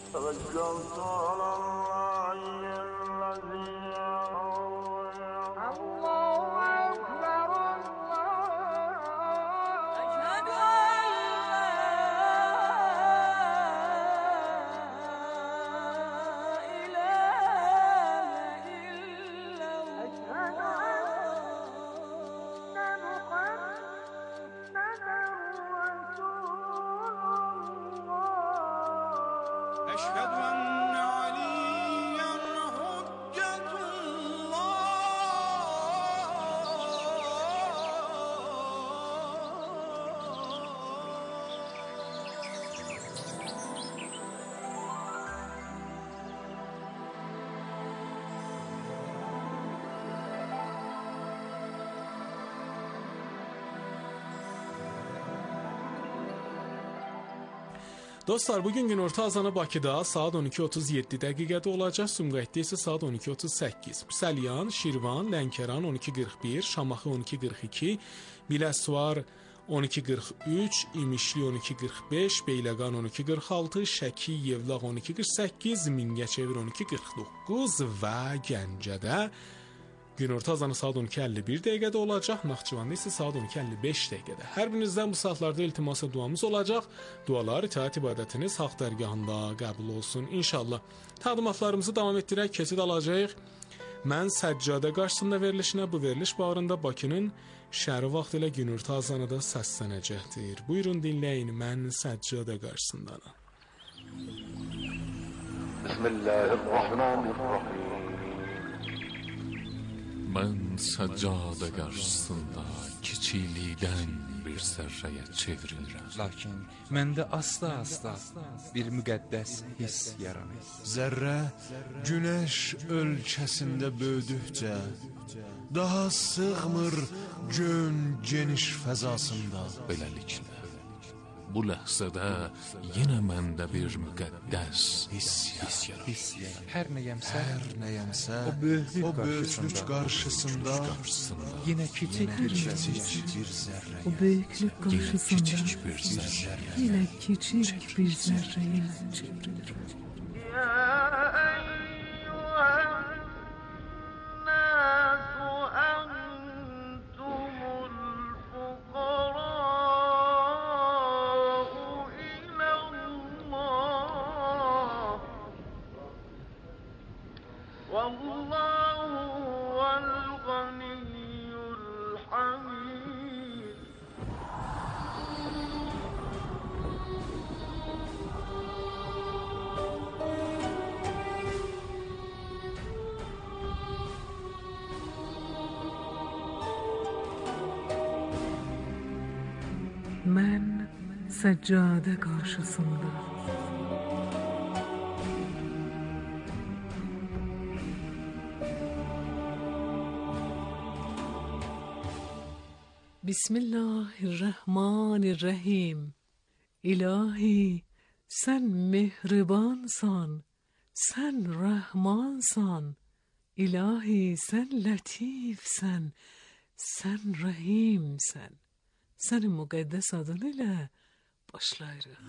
توكلت على الله الذي الله أكبر أشهد أن لا إله إلا الله أشهد أن محمدا رسول الله أشهد أن عليا حجة Dostlar, bugün günorta azanı Bakıda saat 12:37 dəqiqədə olacaq. Sumqayıtda isə saat 12:38. Salyan, Şirvan, Lənkəran 12:41, Şamaxı 12:42, Biləsuvar 12:43, İmişli 12:45, Beyləqan 12:46, Şəki, Yevlax 12:48, Mingəçevir 12:49 və Gəncədə günorta azanı saat 12:51 dəqiqədə olacaq. Naxçıvanda isə saat 12:55 dəqiqədə. Hər birinizdən bu saatlarda iltimas və duamız olacaq. Dualar, itaat ibadətiniz haqq dərgahında qəbul olsun inşallah. Təqdimatlarımızı davam etdirək, keçid alacağıq. Mən Səccadə qarşısında verilişinə, bu veriliş bağrında Bakının şəhəri vaxt ilə günorta azanı da səslənəcəkdir. Buyurun dinləyin, mən Səccadə qarşısında. Bismillahirrahmanirrahim. Mən Səccadə qarşısında kiçiklikdən bir zərrəyə çevrilirəm. Lakin məndə asta-asta bir müqəddəs hiss yaranır. Zərrə günəş ölkəsində böyüdükcə daha sığmır gön geniş fəzasında. Beləliklə, bu ləhzədə yenə məndə bir müqəddəs hiss yaranır. Hər nəyəmsə, O böyüklük qarşısında yenə kiçik bir zərrə. O büyüklük karşısında bir zərrə. yine küçük bir zerreye çevrilir. Ben seccade karşısında Bismillahirrahmanirrahim. İlahi, sen mehribansan, sen rahmansan. İlahi, sen latifsen, sen rahimsen. Senin müqəddəs adın ilə başlayırıq.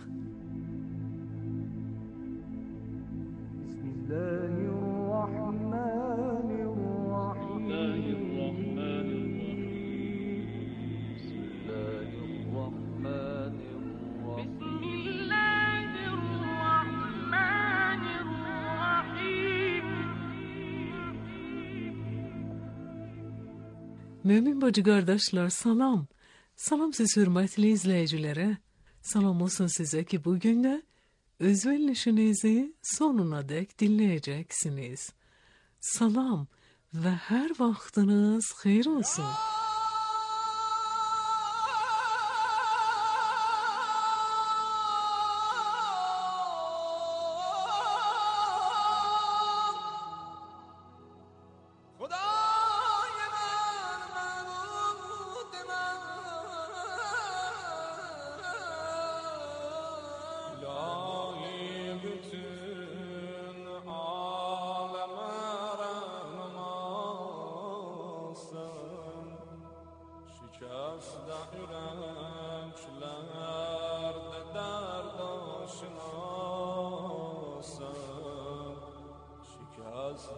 Mümin bacı qardaşlar, salam. Salam siz hürmetli izleyicilere. Salam olsun size ki bugün de öz verilişinizi sonuna dek dinleyeceksiniz. Salam ve her vaktiniz hayır olsun.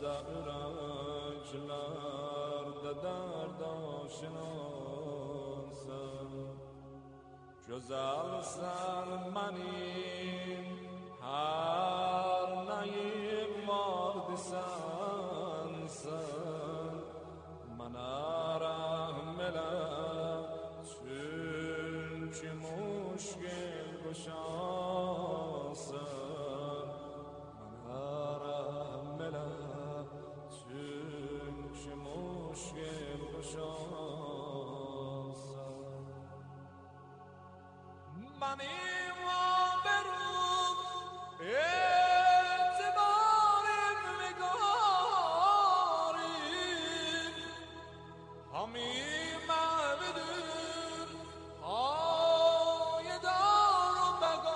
da ürəklərdə dərd aşinasan. Gözəlsən mənim hər nəyim vardı sənsən. Mənə rəhm elə çünki müşkil quşasan. Mənə rəhm elə çünki müşkil quşasan. Mənim abərum etibarım nigarim Hamim əvidir ayedar u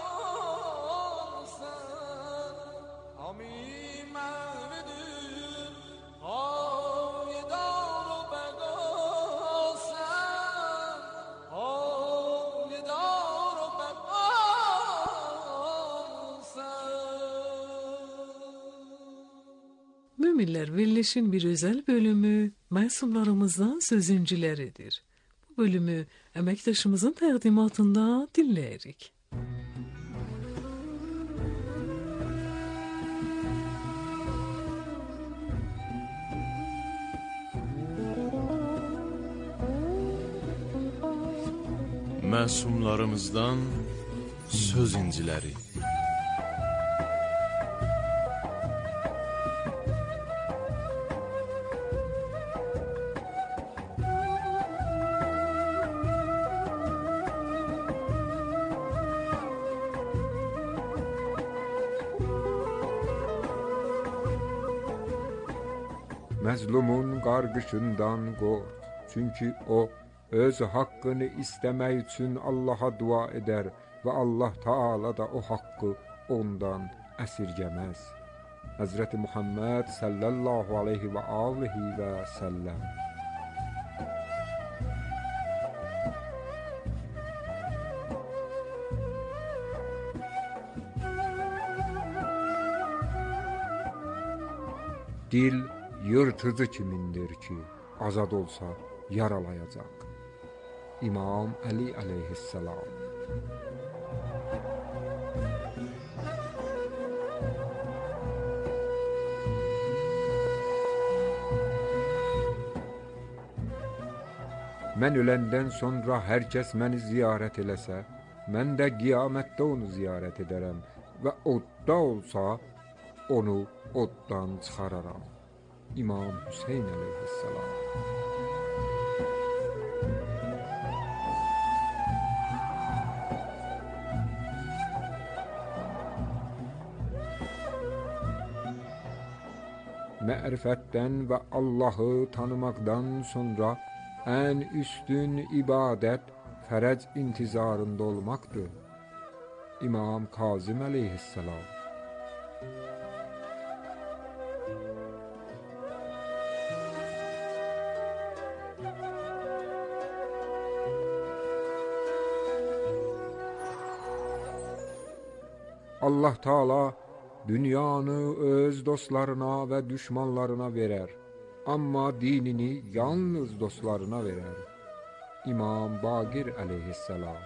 bəqarsan. Hamim əvidir ayedar u bəqarsan. Ayedar u bəqarsan. Müminler Birleş'in bir özel bölümü Məsumlarımızdan sözüncüleridir. Bu bölümü emektaşımızın təqdimatında dinleyirik. Məsumlarımızdan söz inciləri. Məzlumun qarqışından qorx. Çünki o öz haqqını istəmək üçün Allaha dua edər və Allah Taala da o haqqı ondan əsirgəməz. Həzrəti Muhammed sallallahu aleyhi və alihi və səlləm. Dil yırtıcı kimindir ki, azad olsa yaralayacaq. İmam Ali aleyhisselam. Mən öləndən sonra hər kəs məni ziyarət eləsə, mən də qiyamətdə onu ziyarət edərəm və odda olsa, onu oddan çıxararam. İmam Hüseyn aleyhisselam. Mərifətdən və Allahı tanımaqdan sonra ən üstün ibadət fərəc intizarında olmaqdır. İmam Kazım aleyhisselam. Allah Taala dünyanı öz dostlarına və düşmanlarına verər, amma dinini yalnız dostlarına verər. İmam Baqir aleyhisselam.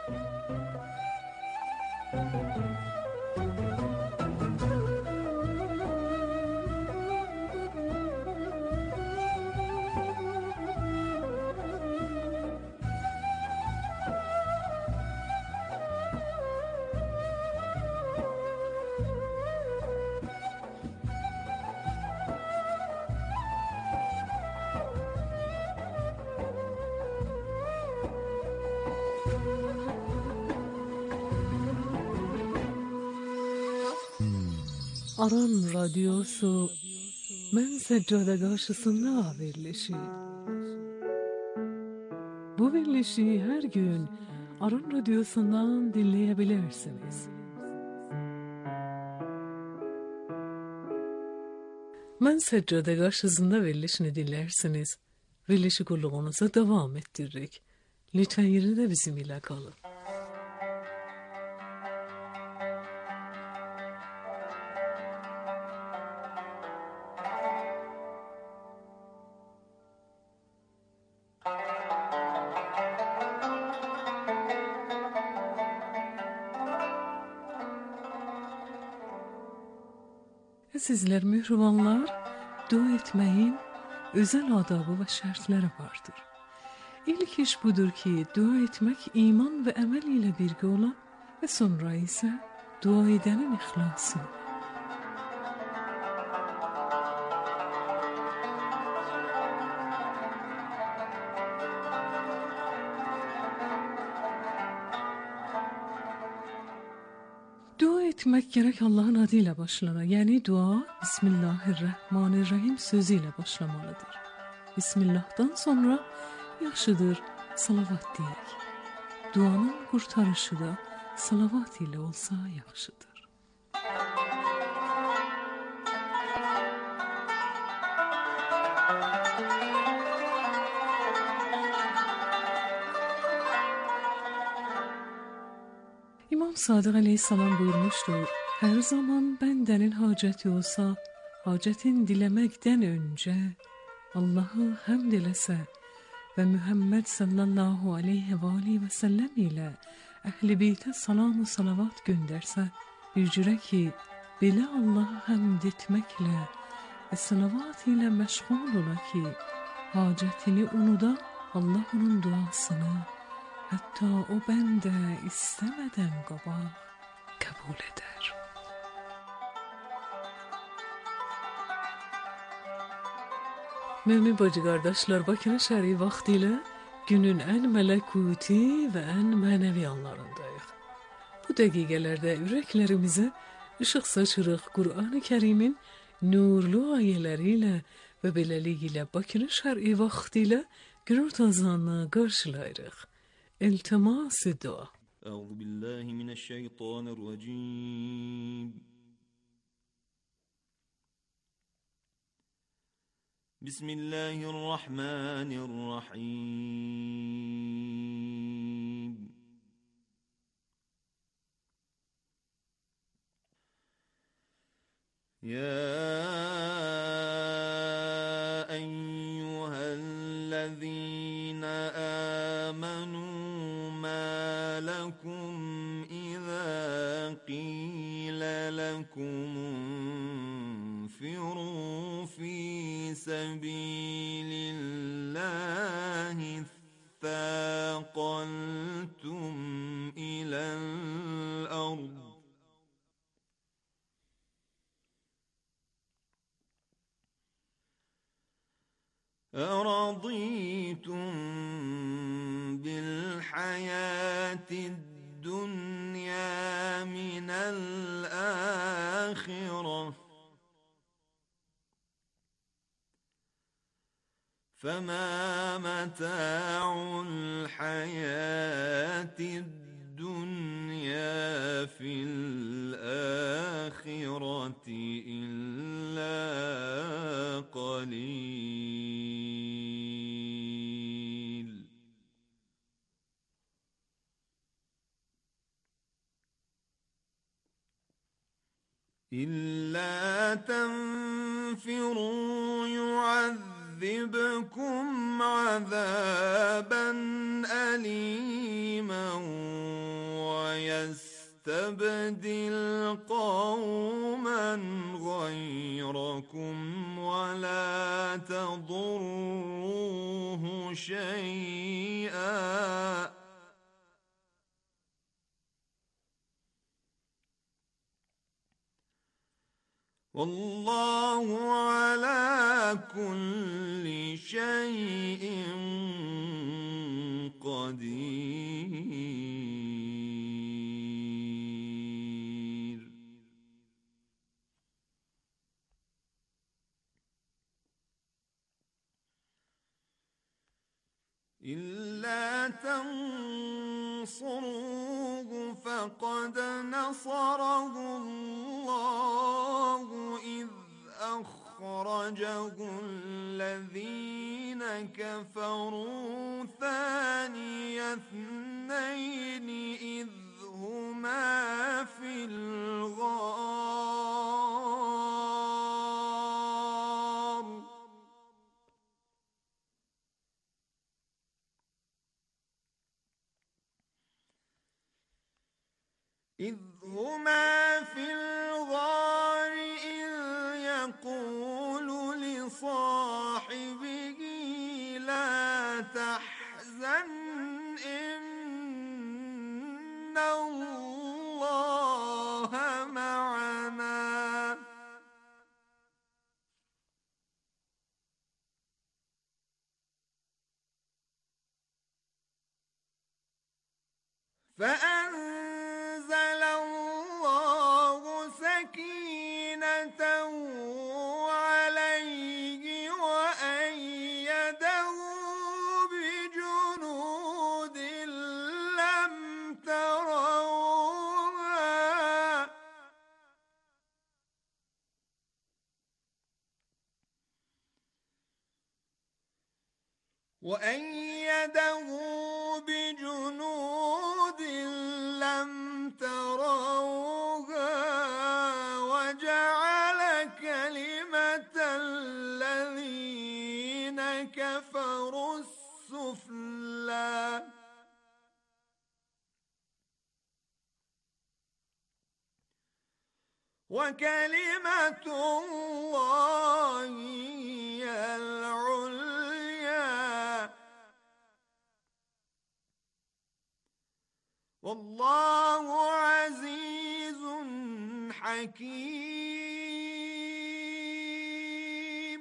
Aran Radyosu Mən Səccada qarşısında verilişi. Bu verilişi her gün Aran Radyosu'ndan dinleyebilirsiniz. Mən Səccada qarşısında verilişini dinlersiniz. Verilişi kulluğunuza devam ettiririk. Lütfen yine de bizimle kalın. Sizler mührivanlar, dua etmeyin özel adabı ve şartları vardır. İlk iş budur ki dua etmek iman ve emel ile birgə ola ve sonra ise dua edenin ihlası. Dua etmek gerek Allah'ın adıyla başlanar. Yani dua Bismillahirrahmanirrahim sözüyle başlamalıdır. Bismillah'tan sonra yaxşıdır salavat deyək. Duanın qurtarışı da salavat ile olsa yaxşıdır. İmam Sadiq aleyhissalam buyurmuştur, her zaman bendenin haceti olsa, hacetin dilemekten önce Allah'ı hamd eləsə ve Muhammed sallallahu aleyhi ve sellem ile əhl-i beytə salam-ı salavat göndərsə, bir cürə ki, belə Allah'ı hamd etməklə və salavat ilə məşğul ola ki, hacetini unuda, Allah onun duasını hatta o bende istemeden qabaq kabul eder. Mümin bacı qardaşlar, Bakının şəri vaxtilə günün ən mələkuti və ən mənəvi anlarındayıq. Bu dəqiqələrdə ürəklərimizə ışıq saçırıq Qur'an-ı Kərimin nurlu ayələri və beləliklə Bakının şəri vaxtilə günün tazanını qarşılayırıq. التماس الدعاء. أعوذ بالله من الشيطان الرجيم. بسم الله الرحمن الرحيم. يا أيها الذين آمنوا لكم إذا قيل لكم انفروا في سبيل الله اثاقلتم إلى الأرض أرضيتم بالحياة الدنيا من الآخرة فما متاع الحياة الدنيا في الآخرة إلا قليل. إلا تنفروا يعذبكم عذابا أليما ويستبدل قوما غيركم ولا تضروه شيئا والله على كل شيء قدير. إلا تنصروه فقد نصره الله إذ أخرجه الذين كفروا ثاني اثنين إذ هما في الغار إذ فأنزل الله سكينته عليه وأيده بجنود لم تروها وجعل كلمة الذين كفروا السفلى وكلمة الله هي العليا والله عزيز حكيم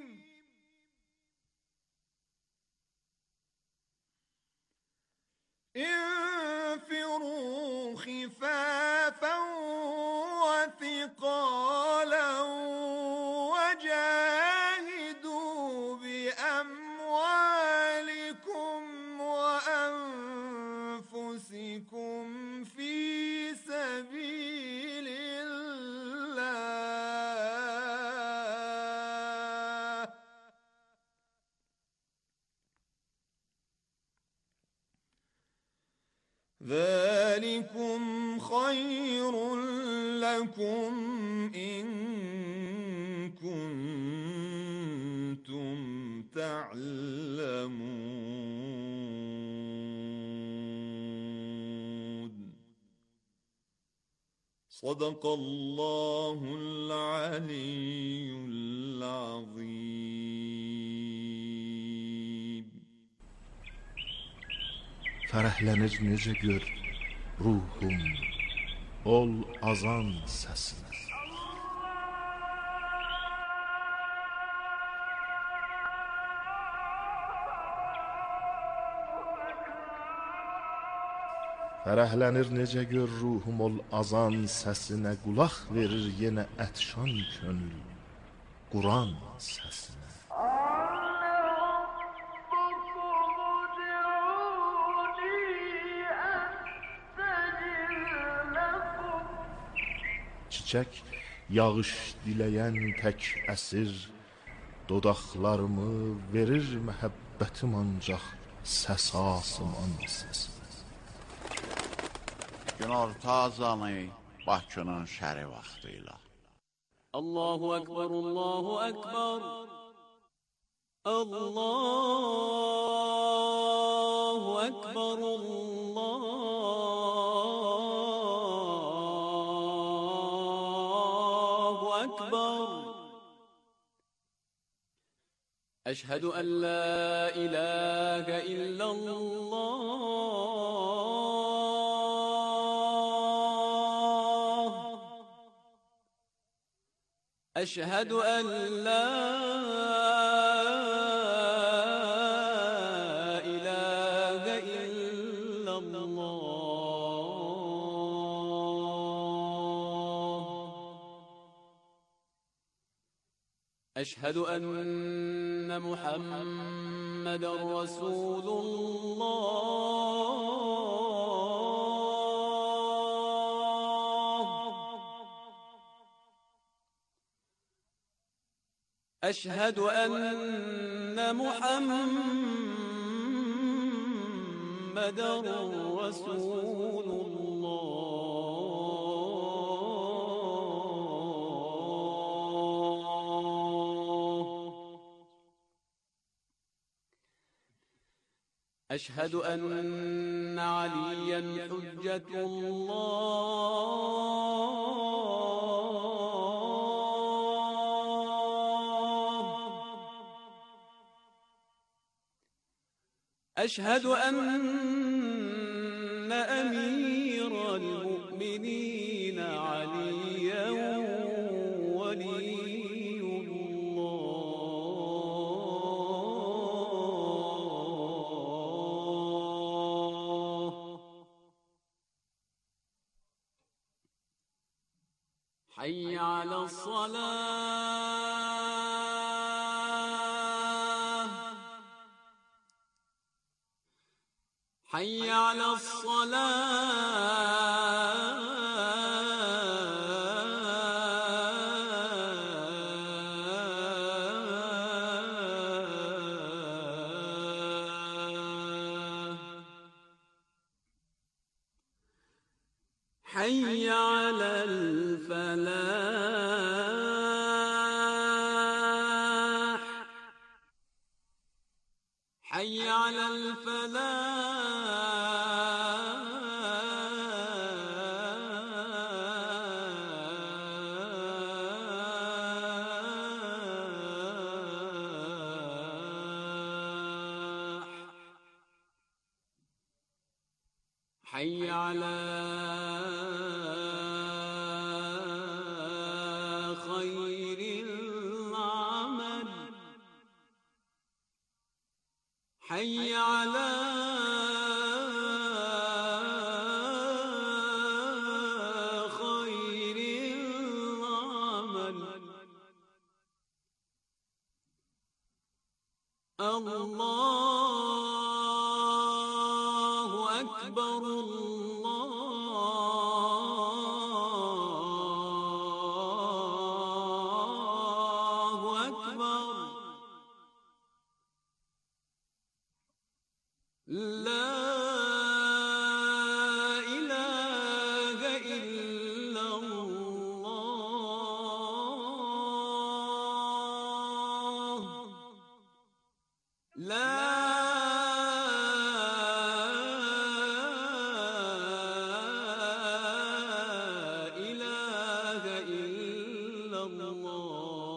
انفروا خفافا وثقالا وجاهدوا بأموالكم وأنفسكم في سبيل الله ذلكم خير لكم إن كنتم تعلمون صدق الله العلي العظيم. Fərəhlənir necə gör ruhum, ol azan səsinə. Fərəhlənir necə gör ruhum, ol azan səsinə. Qulaq verir yenə ətşan könül Quran səsinə. Çiçək yağış diləyən tək əsir, dodaqlarımı verir məhəbbətim ancaq səs asıman səsinə. Günorta azanı Bakının şəri vaxtıyla. Allahu Ekber, Allahu Ekber, Allahu Ekber, Allahu Ekber. Eşhedü en la ilahe illallah. أشهد أن لا إله إلا الله. أشهد أن محمد رسول الله. أشهد أن محمد رسول الله. أشهد أن عليا حجة الله. أشهد أن أمير المؤمنين عليا ولي الله. حي على الصلاة حي على حي على الفلاح حي على الفلاح حي على خير العمل حي على خير العمل الله أكبر الله أكبر لا إله إلا الله لا إله إلا الله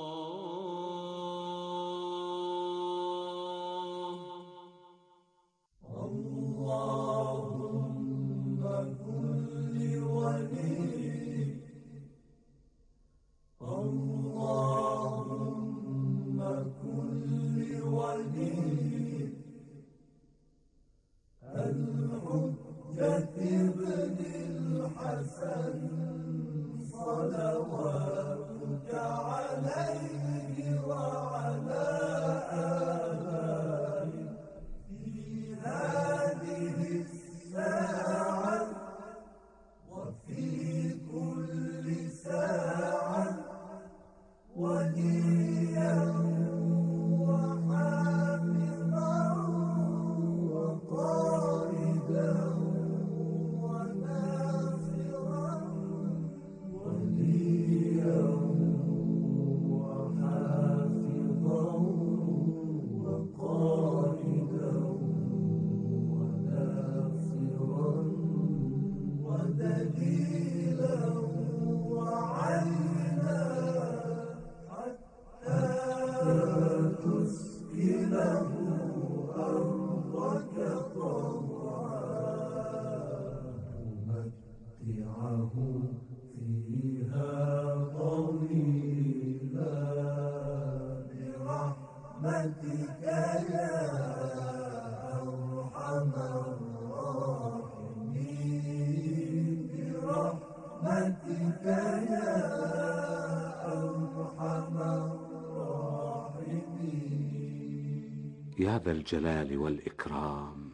يا ذا الجلال والإكرام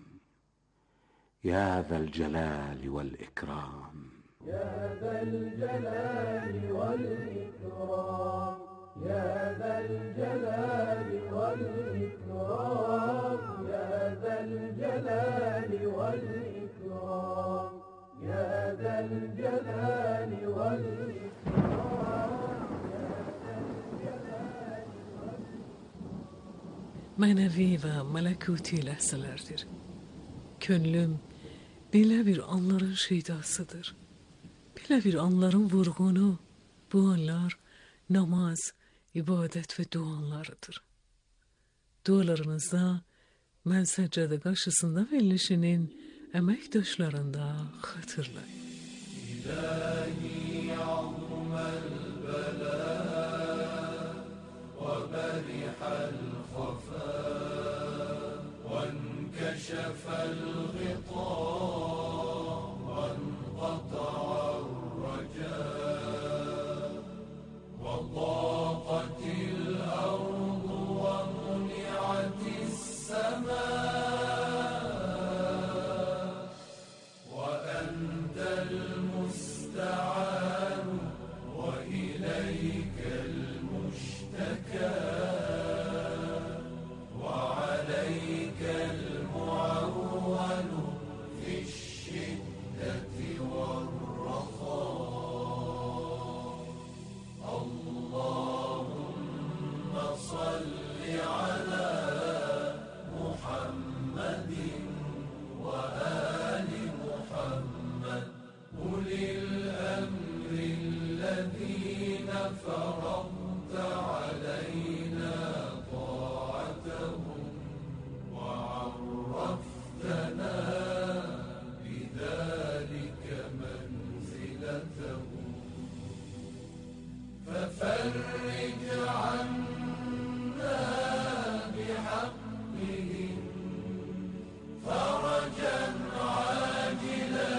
يا ذا الجلال والإكرام يا ذا الجلال والإكرام يا ذا الجلال والإكرام يا ذا الجلال والإكرام يا ذا الجلال والإكرام. Mənəvi və mələkuti ləhzələrdir. Könlüm belə bir anların şeydasıdır. Belə bir anların vurğunu, bu anlar namaz, ibadət və dualarıdır. Dualarınızda mən səccədə qarşısında verilişinin əməkdaşlarında xatırlayın. İlahi azməl bələ və bərihəl خفاء وانكشف الغطاء وانقطع الرجاء حين فرضت علينا طاعتهم وعرفتنا بذلك منزلتهم ففرج عنا بحقهم فرجا عاجلا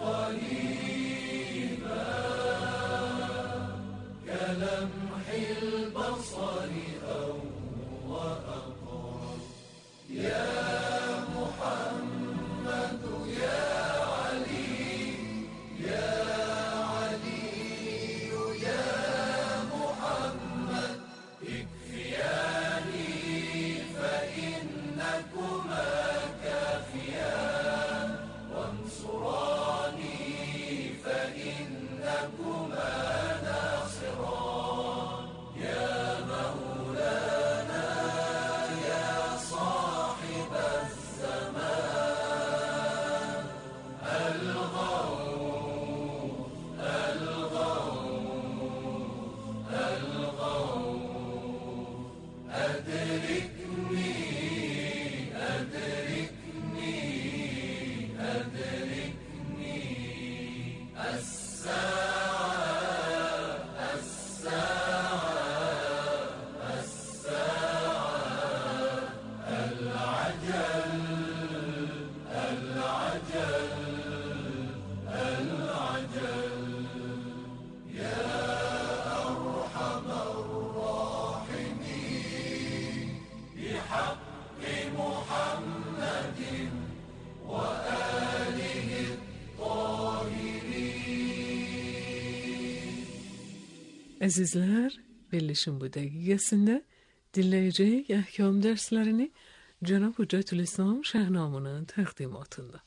قريبا كلمح البصر أو وأقرب يا محمد يا علي يا علي يا محمد اكفياني فإنكما كافيان وانصراني فإنكما ناصران يا مولانا يا صاحب الزمان الغوث الغوث الغوث أدركني أدركني أدركني الساعة الساعة الساعة العجل العجل العجل يا أرحم الراحمين بحق محمد وآله الطاهرين. Əzizlər, verilişin bu dəqiqəsində dinləyəcək əhkam dərslərini Cənab Hüccətülislam Şəhnamının təqdimatında.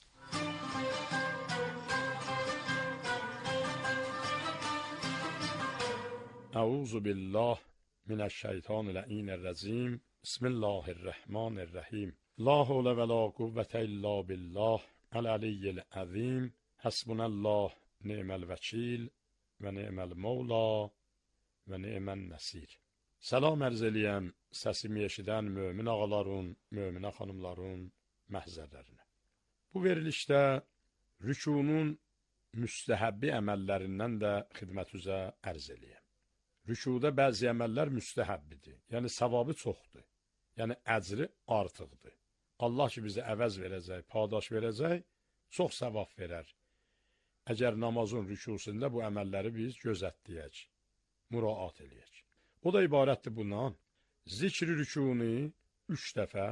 اعوذ بالله من الشیطان اللعین الرجیم بسم الله الرحمن الرحیم لا حول ولا قوة الا بالله العلی العظیم حسبنا الله نعم الوکیل و نعم المولا و نعم النصیر. Salam ərz eləyəm səsimi eşidən mömin ağaların, möminə xanımların məhzərlərinə. Bu verilişdə rükunun müstəhəbbi əməllərindən də xidmət üzə ərz eləyəm. Rükuda bəzi əməllər müstəhəbbidir, yəni savabı çoxdur, yəni əcri artıqdır. Allah ki bizə əvəz verəcək, padaş verəcək, çox savab verər. Əgər namazın rükusunda bu əməlləri biz gözətləyək, müraat eləyək. O da ibarətdir bundan, zikri rükunu 3 dəfə,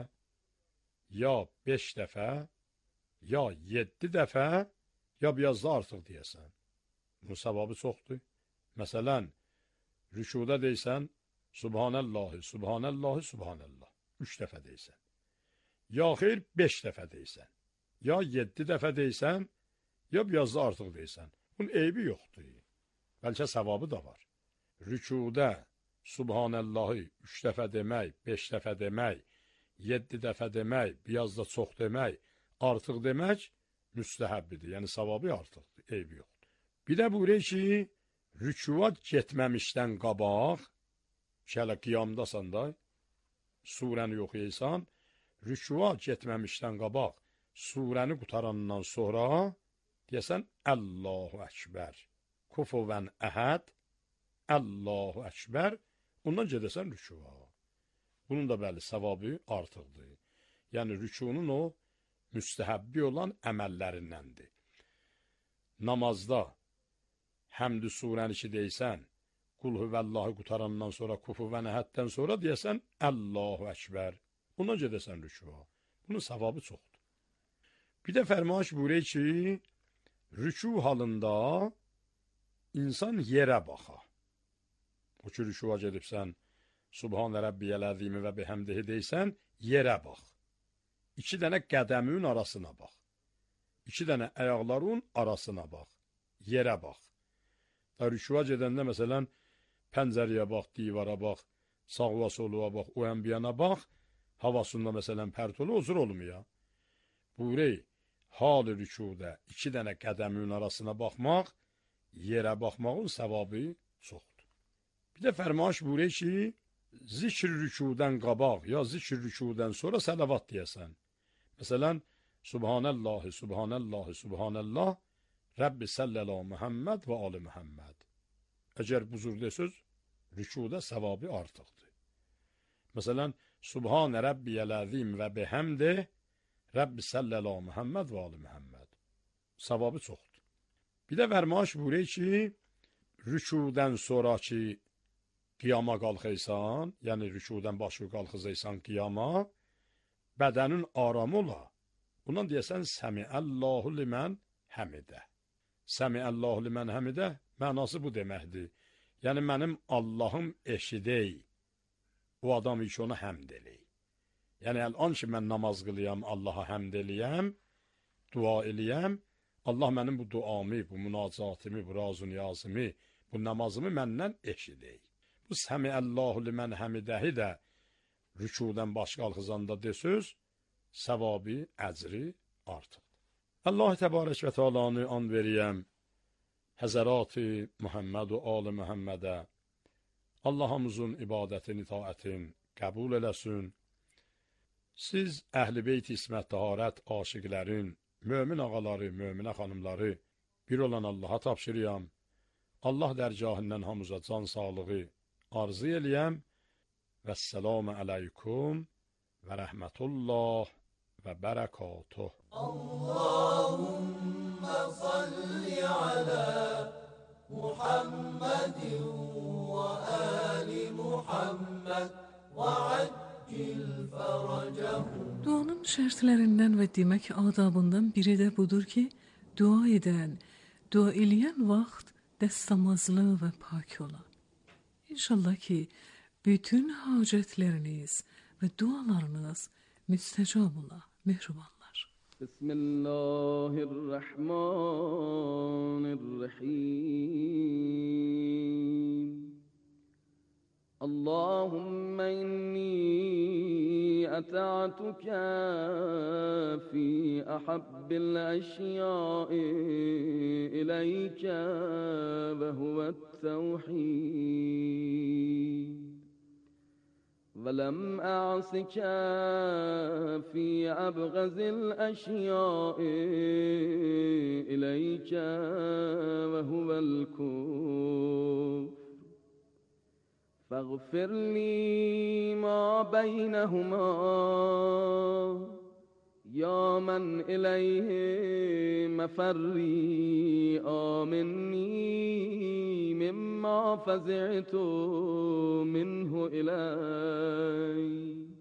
ya 5 dəfə, ya 7 dəfə, ya biraz da artıq deyəsən. Bunun savabı çoxdur. Məsələn, rükuda deysən, Subhanəllahi, Subhanəllahi, Subhanəllah. 3 dəfə deysən. Ya xeyr, 5 dəfə deysən. Ya 7 dəfə deysən, ya biraz da artıq deysən. Bunun eybi yoxdur. Bəlkə savabı da var. Rükuda Subhanəllahi 3 dəfə demək, 5 dəfə demək, 7 dəfə demək, biraz da çox demək, artıq demək müstəhəbbidir. Yəni savabı artıqdır, eybi yoxdur. Bir də buyuruyor ki, rükuva getməmişdən qabaq, hələ qiyamdasan da, surəni yoxuyaysan, rükuva getməmişdən qabaq, surəni qutarandan sonra, deyəsən, Allahu Əkbər, Kufuvən Əhəd, Allahu Əkbər, ondan gedəsən rükuva. Bunun da bəli, savabı artıqdır. Yəni, rükunun o, müstəhəbbi olan əməllərindəndir. Namazda, həmdü surəni ki deysən, Qul huvəllahi qutarandan sonra, Kufuvən Əhəddən sonra deyəsən, Allahu Əkbər, ondan gedəsən rükuva. Bunun savabı çoxdur. Bir də fərmaş buyuruyor ki, rükû halında insan yerə baxa. O ki, rükûa gedibsən, Subhan Rəbbiyəl əzimi və bihəmdihi deysən, yerə bax. 2 dənə qədəmin arasına bax. 2 dənə ayaqların arasına bax. Yerə bax. Da rükûa gedəndə, məsələn, pəncəriyə bax, divara bax, sağa soluğa bax, o ənbiyana bax, havasında, məsələn, pərtolu ozur olmuyor. Buyuruyor, hal-ı rükuda 2 dənə qədəmin arasına baxmaq, yerə baxmağın savabı çoxdur. Bir də fərmaş buyuruyor ki, zikr rükudən qabaq ya zikr rükudən sonra salavat deyəsən. Məsələn, Subhanallah, Subhanallah, Subhanallah, Rabbi sallallahu Muhammed və ali Muhammed. Əgər bu cür desəz, rükuda savabı artıqdır. Məsələn, Subhan Rabbiyəl Azim və bihamdi, Rabbi sallallahu Muhammed və ali Muhammed. Savabı çoxdur. Bir də fərmaş buyuruyor ki, rükudən sonraki qiyama qalxıysan, yəni rükudən başı qalxızaysan qiyama, bədənin aramı ola. Bundan deyəsən, Səmiəllahu limən həmidə. Səmiəllahu limən həmidə mənası bu deməkdir. Yəni, mənim Allahım eşidey, o adam ki, ona həmd eləyək. Yəni, əl-an ki, mən namaz qılıyam, Allaha həmd eləyəm, dua eləyəm, Allah mənim bu duamı, bu münacatımı, bu razı-niyazımı, bu namazımı məndən eşidək. Bu Səmiəllahu limən həmidəhi də rükudən baş qalxızanda desöz, savabı, əcri artıqdır. Allah təbarək və tealanı and veriyəm, Həzərat-ı Muhammed və Ali Muhammedə Allahımızın ibadətini, itaətin qəbul eləsin. Siz Əhl-i Beyt İsmət Taharət aşiqlərin, mömin ağaları, möminə xanımları bir olan Allaha tapşırıyam. Allah dərgahından hamıza can sağlığı arzu eləyəm. Vəssəlamü aleykum və rəhmətullah və bərəkatuh. Allahümme salli ala Muhammedin ve ali Muhammed ve accil feracahum. Duanın şərtlərindən və demək adabından biri də budur ki, dua edən, dua eləyən vaxt dəstəmazlı və pak ola. İnşallah ki, bütün hacətləriniz və dualarınız müstəcab ola, mehribanlar. Bismillahirrahmanirrahim. Allahümme inni ata'tuka fi ahabbil eşyai ileyke ve huve't-tevhid. ولم أعصك في أبغض الأشياء إليك وهو الكفر فاغفر لي ما بينهما يا من إليه مفري آمني مما فزعت منه إليك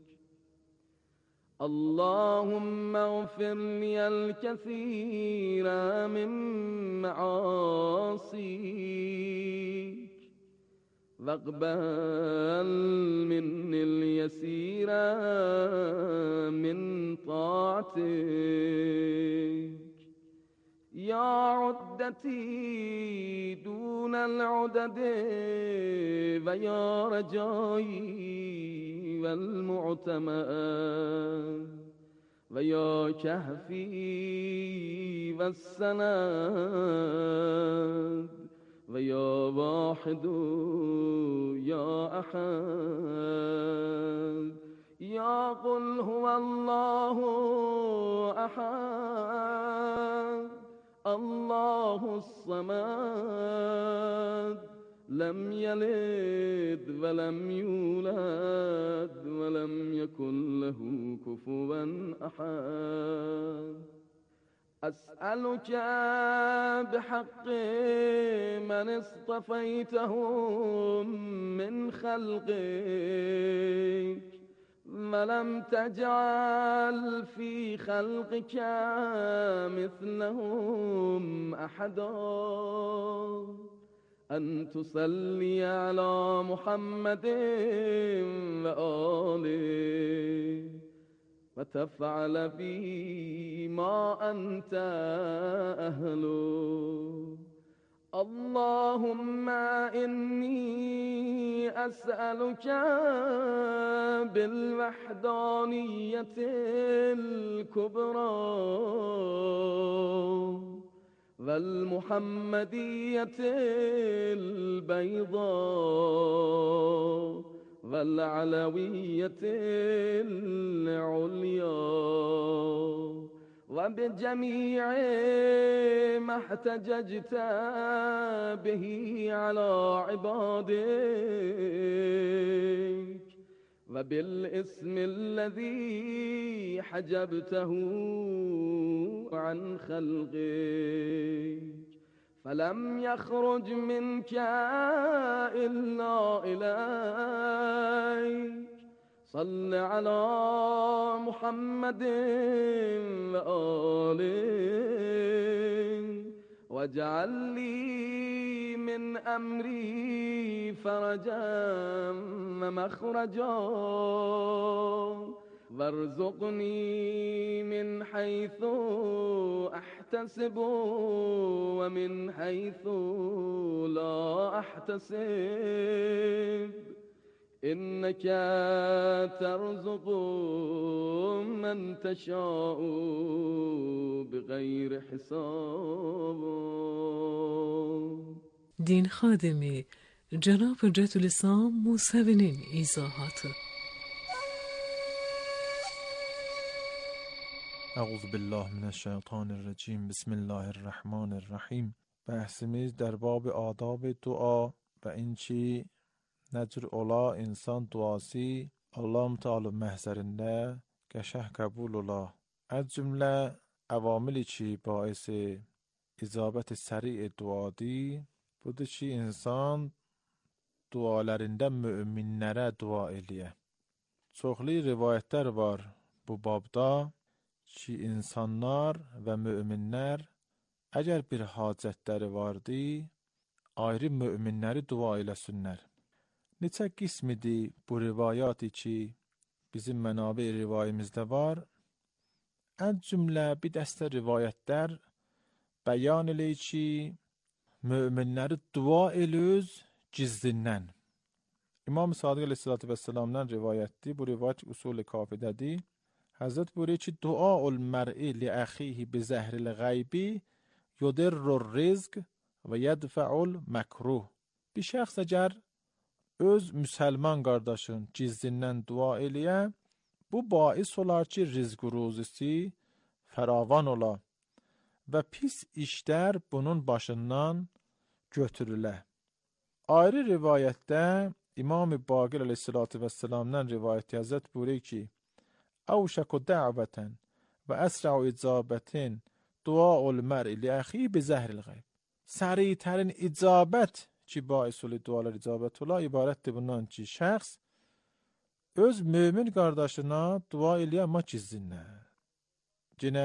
اللهم اغفر لي الكثير من معاصيك واقبل مني اليسير من طاعتك يا عدتي دون العدد ويا رجائي والمعتمد ويا كهفي والسند ويا واحد يا أحد يا قل هو الله أحد الله الصمد لم يلد ولم يولد ولم يكن له كفوا أحد أسألك بحق من اصطفيتهم من خلقك ولم تجعل في خلقك مثلهم أحدا أن تصلي على محمد وآله وتفعل بي ما أنت أهله اللهم إني أسألك بالوحدانية الكبرى والمحمدية البيضاء والعلوية العليا وبجميع ما احتججت به على عبادك وبالاسم الذي حجبته عن خلقك فلم يخرج منك إلا إليك صل على محمد وآله واجعل لي من أمري فرجا ومخرجا وارزقني من حيث أحتسب ومن حيث لا أحتسب إنك ترزق من تشاء بغير حساب. دین خادمی جناب حجت الاسلام موسوی'nin izahatı. اعوذ بالله من الشیطان الرجیم. بسم الله الرحمن الرحیم. بحثimiz در باب آداب دعا و اینçi necür ola insan duası Allah-u Teala məhzərində qəşəh qəbul ola. Az cümlə avamili ki baisi icabət-i səri duadır. Budur ki insan dualarında müminlərə dua eləyə. Çoxlu rivayətlər var bu babda ki insanlar və müminlər əgər bir hacətləri vardı, ayrı müminləri dua eləsinlər. Neçə qismidir bu rivayatı ki bizim mənabə rivayimizdə var. Az cümlə bir dəstə rivayətlər bəyan eləyir ki müminləri dua elüz gizlindən. İmam Sadiq aleyhissalatu vesselam'dan rivayətdir. Bu rivayət usul-i kafidədir. Həzrət buyuruyor ki duaul mər'i li əxihi bi zəhril qaybi yudirrur rizq və yədfəul məkruh. Bir şəxs əgər öz müsəlman qardaşın gizlindən dua eləyə, bu bais olar ki rizq ruzisi fəravan ola və pis işlər bunun başından götürülə. Ayrı rivayətdə İmam-ı Baqir aleyhissalatu vesselam'dan rivayət Həzrət buyuruyor ki Əvşəku dəvətən və əsra'u icabətin duaul mər'i li əxi bi zəhril qayb. Səritərin icabət ki bais olu dualar icabət ola ibarətdir bundan ki şəxs öz mümin qardaşına dua eləyə amma gizlindən. Yenə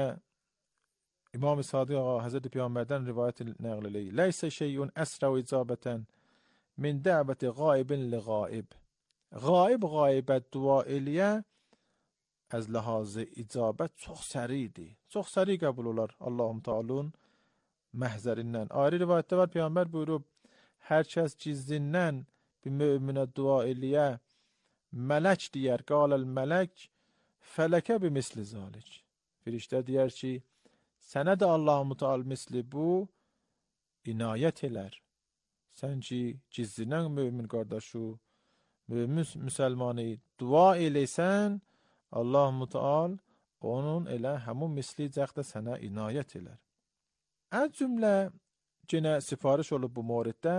İmam-ı Sadiq ağa Həzrət Peyğəmbərdən rivayət nəql eləyir. Leysə şeyun əsra'u icabətən min dəvəti qaibin li qaib. Qaib qaibə dua eləyə az ləhazı icabət çox səridir. Çox səri qəbul olar Allah-u Teala'nın məhzərindən. Ayrı rivayətdə var Peyğəmbər buyurub hər kəs gizlindən bir möminə dua eləyə mələk deyər. Qaləl mələk fələkə bi misli zalik. Firiştə deyər ki sənə də Allah-u Teala misli bu inayət elər. Sən ki gizlindən mömin qardaşı, mömin müsəlmanı dua eləysən Allah-u Teala onun elə həmun misli cəxdə sənə inayət elər. Az cümlə yenə sifariş olub bu moriddə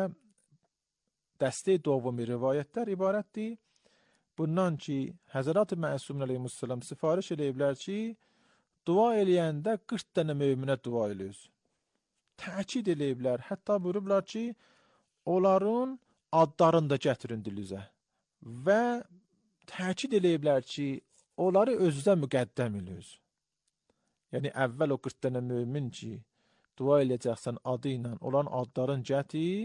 dəstə dovumu rivayətlər ibarətdir. Bundan ki Həzrət-i Məsum əleyhissalam sifariş eləyiblər ki dua eləyəndə 40 dənə möminə dua eləyir. Təkid eləyiblər. Hətta buyurublar ki onların adlarını da gətirin dilinizə və təkid eləyiblər ki onları özünüzə müqəddəm eləyiz. Yəni əvvəl o 40 dənə mömin ki dua eləyəcəksən adı ilə olan adların gətir,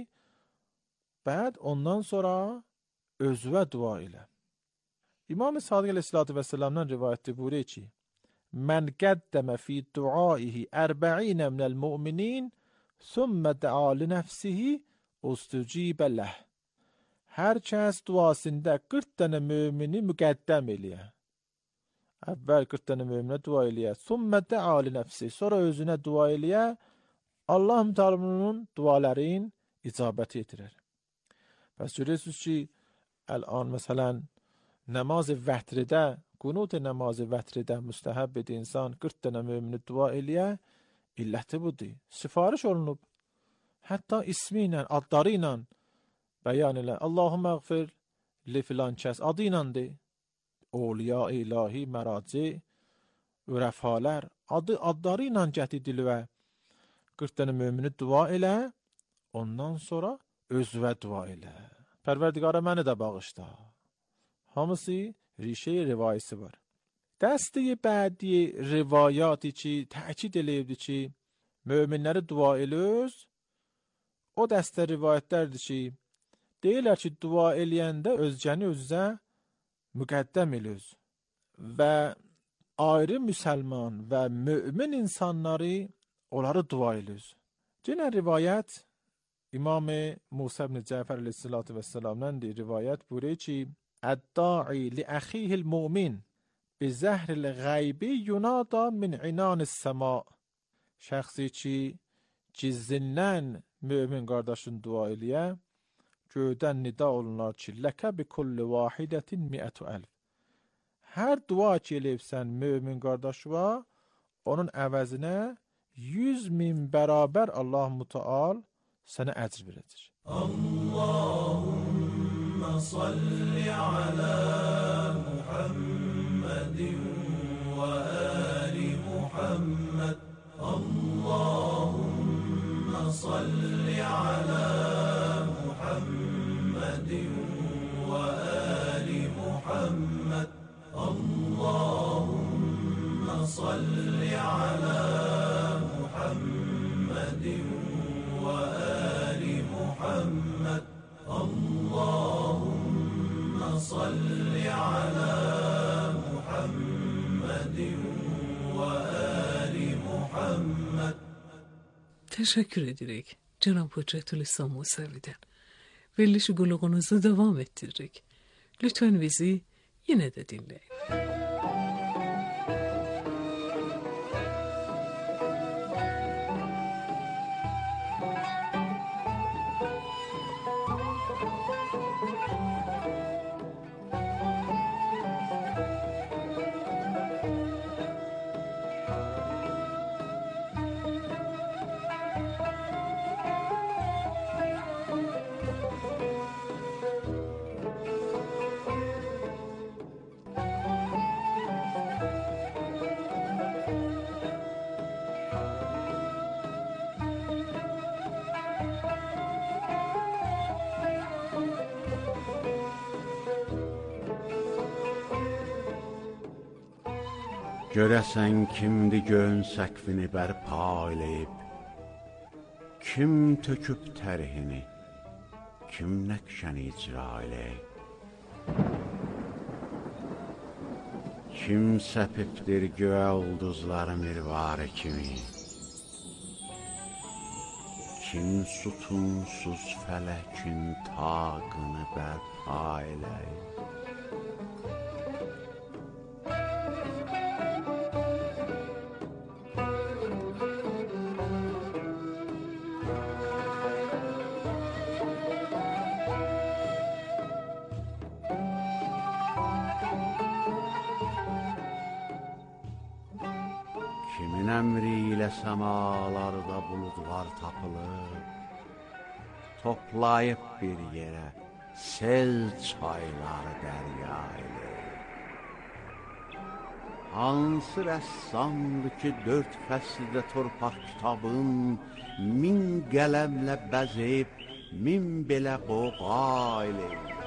bəd ondan sonra özünə dua elə. İmam-ı Sadiq aleyhissalatu vesselam'dan rivayətdir buyuruyor ki Mən qəddəmə fi duaihi 40 minəl müminin sümmə də'a li nəfsihi ustücibə ləh. Hər kəs duasında 40 dənə mümini müqəddəm eləyə. Əvvəl 40 dənə möminə dua eləyə. Sümmə də'a li nəfsi. Sonra özünə dua eləyə. Allah-u Teala'nın duaların icabət edirər. Bəs görürsünüz ki, əlan məsələn namaz vətridə, qunut namaz vətridə müstəhəb edir insan 40 dənə mömini dua eləyə, illəti budur. Sifariş olunub. Hətta ismi ilə, adları ilə bəyan elə. Allahümmə əğfir li filan kəs adı iləndir. Awliya ilahi məraci, ürəfalər adları ilə gətirdilvə. 40 dənə mömini dua elə, ondan sonra özvə dua elə. Pərverdigara məni də bağışla. Hamısı rişə rivayəsi var. Dəstəyi bədi rivayəti ki, təkid eləyibdi ki, möminləri dua eləyir. O dəstə rivayətlərdir ki, deyirlər ki, dua eləyəndə özgəni özünə müqəddəm eləyir və ayrı müsəlman və mömin insanları onları dua eləyir. Yenə rivayət İmam Musa ibn Cəfər əleyhissalatu vesselam'dan rivayət buyuruyor ki, "Əd-da'i li əxihil mu'min bi zəhril ğaybi yunada min inanis səma." Şəxsi ki, gizlindən mömin qardaşın dua eləyə, göydən nida olunlar ki, ləkə bi kulli vahidətin mi'ətu əlf. Hər dua ki eləyibsən mömin qardaşıva, onun əvəzinə 100.000 bərabər Allah Müteal sənə əcr verəcək. Allahümme salli ala Muhammedin və ali Muhammed. Allahümme salli ala Muhammedin və ali Muhammed. Allahümme salli ala Muhammedin və ali Muhammed. Allahümme salli ala Muhammedin və ali Muhammed. Teşekkür ederek Cenab-ı Hüccetülislam Musevi'den verilişi qulluğunuzu devam ettirerek lütfen bizi yine de dinleyin. Görəsən kimdir göyün səqfini bərpa eləyib, kim töküb tərihini, kim nəqşəni icra eləyib. Kim səpibdir göyə ulduzları mirvarı kimi, kim sütunsuz fələkin taqını bərpa eləyib. Kimin əmri ilə səmalarda buludlar tapılıb, toplayıb bir yerə sel çayları dərya ilə. Hansı rəssamdır ki, 4 fəsildə torpaq kitabın 1000 qələmlə bəzəyib 1000 belə qoğa ilə.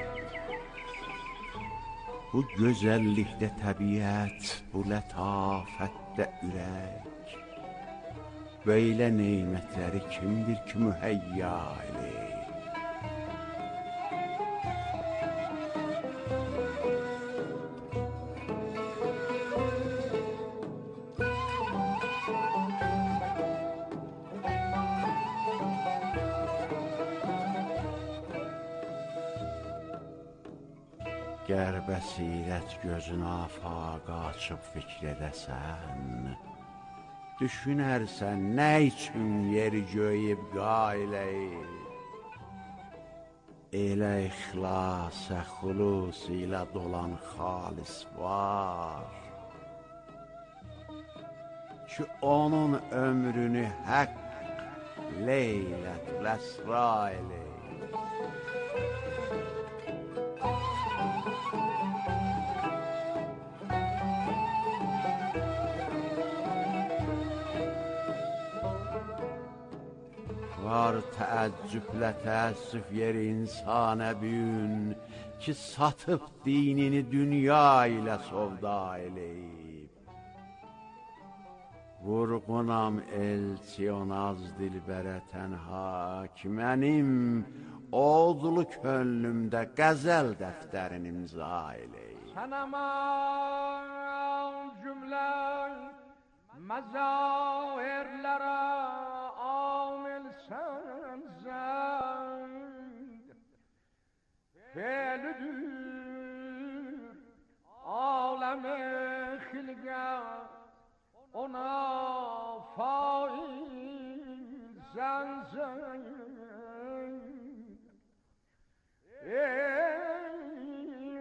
Bu gözəllikdə təbiət, bu lətafətdə ürək, belə neymətləri kimdir ki mühəyya eləyir? Gər bəsirət gözünə afaqa açıb fikr edəsən, düşünərsən nə üçün yeri göyüb qailəyir? elə ixlasa, xulus ilə dolan xalis var ki, onun ömrünü haqq Leylətül Əsra eləyir. Var təəccüblə təəssüf yeri insana büyün ki, satıb dinini dünya ilə sovda eləyib. Vurğunam elçi o naz dilbərə tənha ki, mənim odlu könlümdə qəzəl dəftərin imza eləyib. Sənəmə cümlə məzahirlərə amil sənzənd felüdür aləm-i xilqət ona faiz zənzənd ey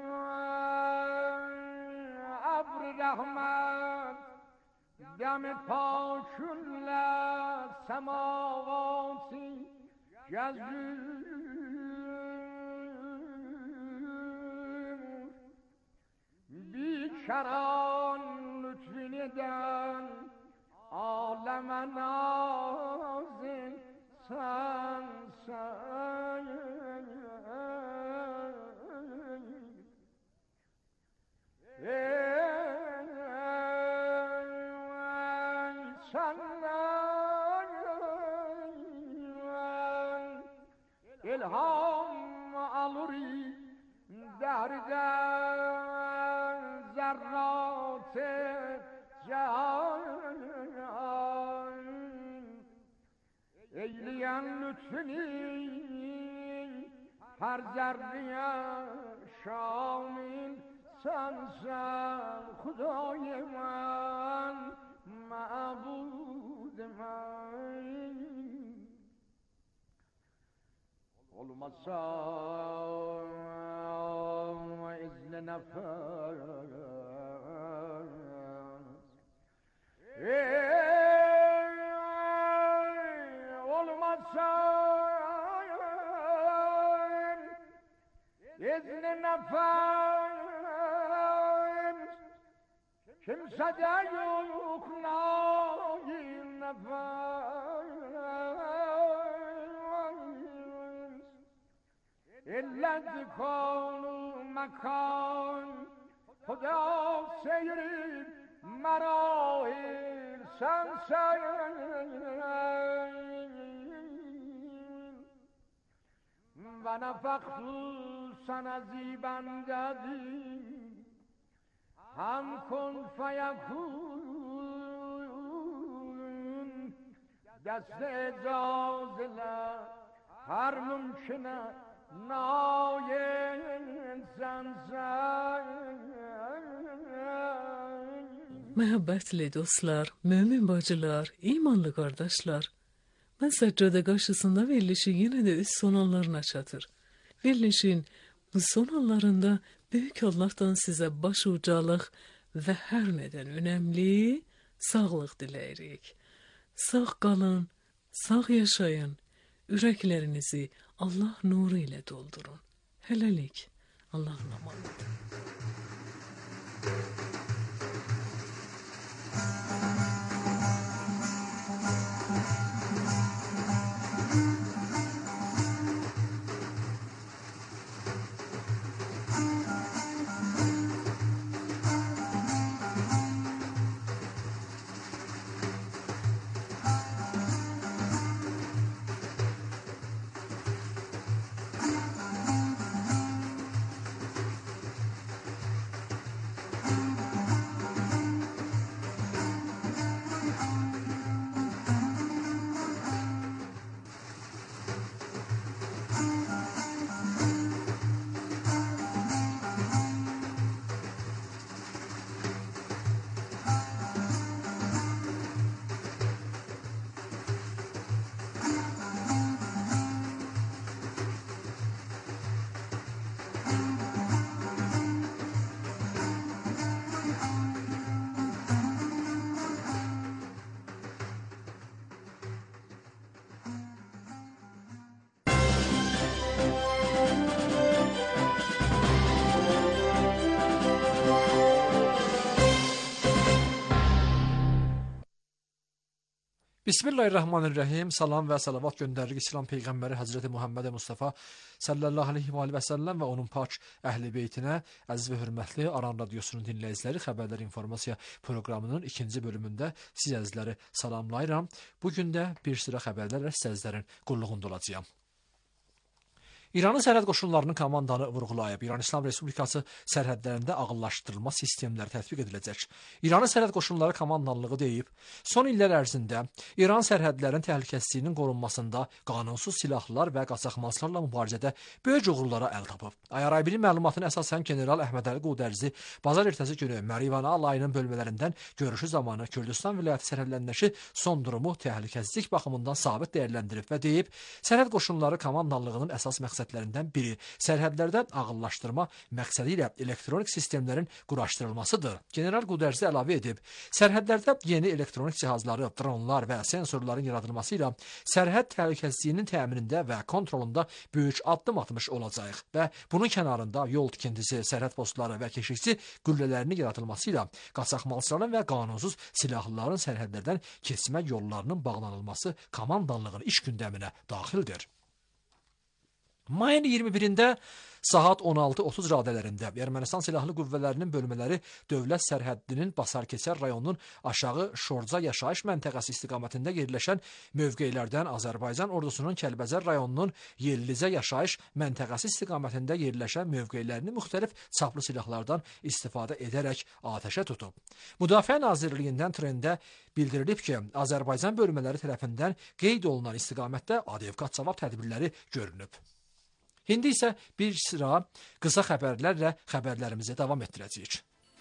abr rəhmət دم پاکل سماواتی جزور بیکران لطفینیدن عالم نازن سن ilham aluri derden zerrat-ı can eyleyen lütfini her zerriye şamil sensen Hudây men ma'bud men olmasa izle nefes olmasa izle nefes kimse de yok nail nefes İlla dikanu mekan Huda seyrib merahil sensen Ve nefektu sana zibendedi Hem kun feyekun Dest icaz ile her mümküne Məhəbbətli dostlar, mömin bacılar, imanlı qardaşlar, mən səccadə qarşısında verilişi yenə də öz son anlarına çatır. Verilişin bu son anlarında böyük Allah'tan sizə baş ucalıq və hər nədən önəmli sağlıq diləyirik. Sağ qalın, sağ yaşayın, ürəklərinizi Allah nuru ilə doldurun. Hələlik, Allah'ın amanıdır. Bismillahirrahmanirrahim. Salam və salavat göndəririk İslam Peyğəmbəri Həzrəti Muhammed Mustafa sallallahu aleyhi və səlləm və onun pak əhli beytinə. Əziz və hörmətli Aran Radiosunun dinləyiciləri, Xəbərlər İnformasiya proqramının ikinci bölümündə siz əzizləri salamlayıram. Bugün də bir sıra xəbərlərlə sizlərin qulluğunda olacağam. İranın sərhəd qoşunlarının komandanı vurğulayıb. İran İslam Respublikası sərhədlərində ağıllaşdırılma sistemləri tətbiq ediləcək. İranın sərhəd qoşunları komandanlığı deyib, son illər ərzində İran sərhədlərin təhlükəsizliyinin qorunmasında qanunsuz silahlar və qaçaqmalçılarla mübarizədə böyük uğurlara əl tapıb. IRIB-nin məlumatına əsasən General Əhməd Əli Qudərzi bazar ertəsi günü Mərivana alayının bölmələrindən görüşü zamanı Kürdistan vilayəti sərhədlərindəki son durumu təhlükəsizlik baxımından sabit dəyərləndirib və deyib, sərhəd qoşunları komandanlığının əsas məqsədlərindən biri sərhədlərdə ağıllaşdırma məqsədi ilə elektronik sistemlərin quraşdırılmasıdır. General Qudərzi əlavə edib, sərhədlərdə yeni elektronik cihazları, dronlar və sensorların yaradılması ilə sərhəd təhlükəsizliyinin təminində və kontrolunda böyük addım atmış olacaq və bunun kənarında yol tikintisi, sərhəd postları və keşikçi qüllələrinin yaradılması ilə qaçaqmalçıların və qanunsuz silahlıların sərhədlərdən keçmə yollarının bağlanılması komandanlığın iş gündəminə daxildir. Mayın 21-də saat 16:30 radələrində Ermənistan Silahlı Qüvvələrinin bölmələri dövlət sərhəddinin Basarkeçər rayonunun aşağı Şorca yaşayış məntəqəsi istiqamətində yerləşən mövqelərdən Azərbaycan ordusunun Kəlbəcər rayonunun Yellizə yaşayış məntəqəsi istiqamətində yerləşən mövqelərini müxtəlif çaplı silahlardan istifadə edərək atəşə tutub. Müdafiə Nazirliyindən trendə bildirilib ki, Azərbaycan bölmələri tərəfindən qeyd olunan istiqamətdə adevqat cavab tədbirləri görünüb. İndi isə bir sıra qısa xəbərlərlə xəbərlərimizi davam etdirəcəyik.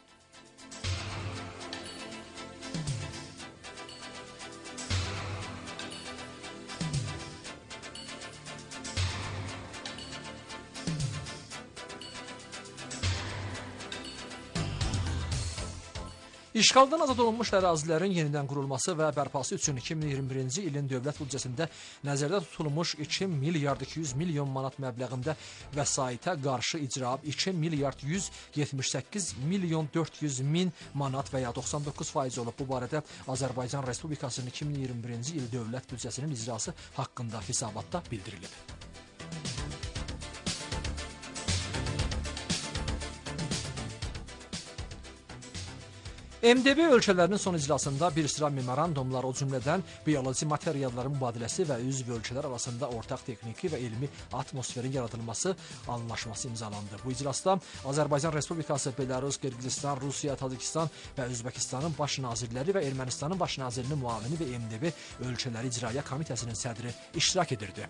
İşğaldan azad olunmuş ərazilərin yenidən qurulması və bərpası üçün 2021-ci ilin dövlət büdcəsində nəzərdə tutulmuş 2 milyard 200 milyon manat məbləğində vəsaitə qarşı icra 2 milyard 178 milyon 400 min manat və ya 99% olub. Bu barədə Azərbaycan Respublikasının 2021-ci il dövlət büdcəsinin icrası haqqında hesabatda bildirilib. MDB ölkələrinin son iclasında bir sıra memorandumlar, o cümlədən bioloji materialların mübadiləsi və üzv ölkələr arasında ortaq texniki və elmi atmosferin yaradılması anlaşması imzalandı. Bu iclasda Azərbaycan Respublikası, Belarus, Qırğızistan, Rusiya, Tacikistan və Özbəkistanın baş nazirləri və Ermənistanın baş nazirinin müavini və MDB ölkələri icraiyyə komitəsinin sədri iştirak edirdi.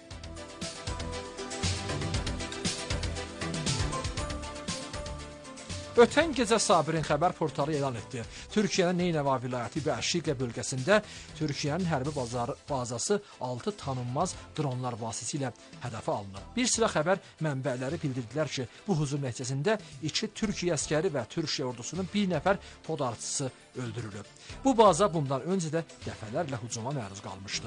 Ötən gecə Sabirin xəbər portalı elan etdi. Türkiyənin Neynəva vilayəti və Şiqə bölgəsində Türkiyənin hərbi bazası 6 tanınmaz dronlar vasitəsilə hədəfə alınıb. Bir sıra xəbər mənbələri bildirdilər ki, bu hücum nəticəsində 2 Türkiyə əskəri və Türkiyə ordusunun bir nəfər podarçısı öldürülüb. Bu baza bundan öncə də dəfələrlə hücuma məruz qalmışdı.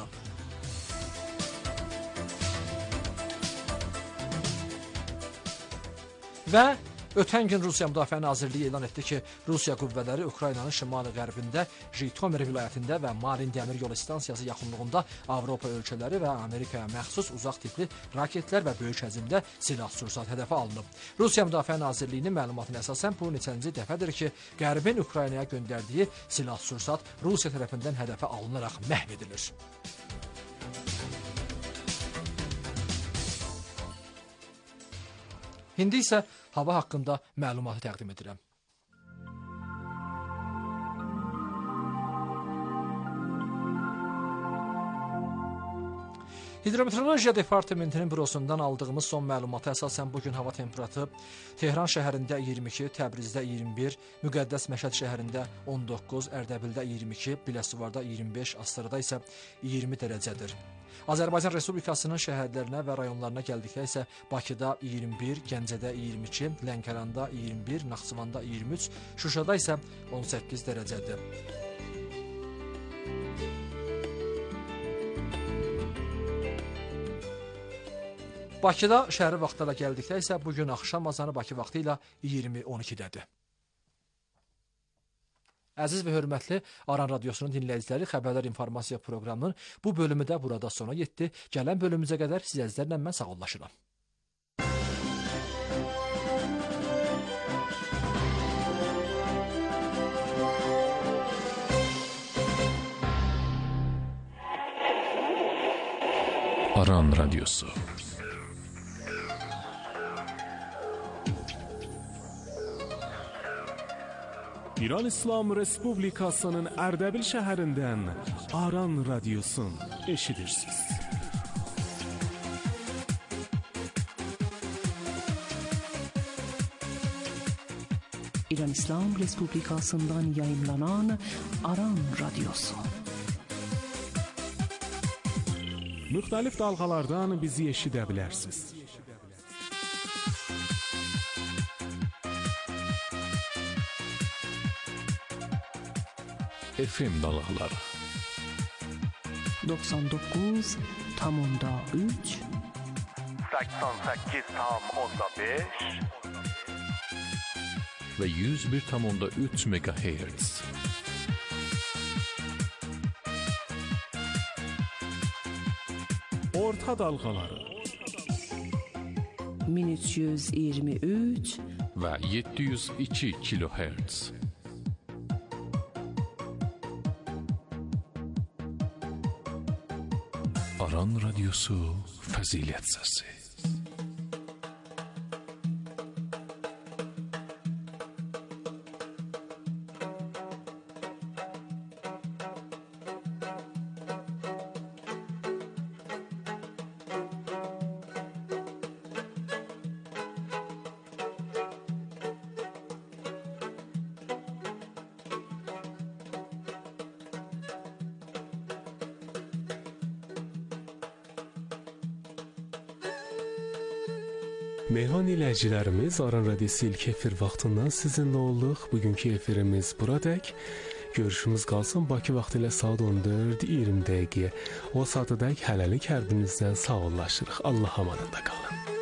Və ötən gün Rusiya Müdafiə Nazirliyi elan etdi ki, Rusiya qüvvələri Ukraynanın şimal-qərbində Jitomer vilayətində və Marin dəmir yolu stansiyası yaxınlığında Avropa ölkələri və Amerikaya məxsus uzaq tipli raketlər və böyük həcmdə silah-sursat hədəfə alınıb. Rusiya Müdafiə Nazirliyinin məlumatına əsasən bu neçənci dəfədir ki, Qərbin Ukraynaya göndərdiyi silah-sursat Rusiya tərəfindən hədəfə alınaraq məhv edilir. İndi isə hava haqqında məlumatı təqdim edirəm. Hidrometeorologiya Departamentinin bürosundan aldığımız son məlumata əsasən bugün hava temperaturu Tehran şəhərində 22, Təbrizdə 21, Müqəddəs Məşəd şəhərində 19, Ərdəbildə 22, Biləsuvarda 25, Astarada isə 20 dərəcədir. Azərbaycan Respublikasının şəhərlərinə və rayonlarına gəldikdə isə Bakıda 21, Gəncədə 22, Lənkəranda 21, Naxçıvanda 23, Şuşada isə 18 dərəcədir. Bakıda şəhəri vaxtlara gəldikdə isə bugün axşam azanı Bakı vaxtı ilə 20:12-dədir. Əziz və hörmətli Aran Radiosunun dinləyiciləri, Xəbərlər informasiya proqramının bu bölümü də burada sona yetdi. Gələn bölümümüzə qədər siz əzizlərlə mən sağollaşıram. Aran Radyosu. İran İslam Respublikasının Ərdəbil şəhərindən Aran Radyosun eşidirsiniz. İran İslam Respublikasından yayımlanan Aran Radyosu. Müxtəlif dalğalardan bizi eşidə bilərsiniz. FM dalğaları 99,3 88,5 ve 101,3 MHz. Orta dalğaları 1323 ve 702 kHz. Aran Radyosu Fəzilət Səsi. Meyhan iləcilərimiz, Aran Radiosu ilk efir vaxtından sizinlə olduq. Bugünkü efirimiz buradək. Görüşümüz qalsın Bakı vaxtı ilə saat 14:20. O saatədək hələlik hər birinizdən sağollaşırıq. Allah amanında qalın.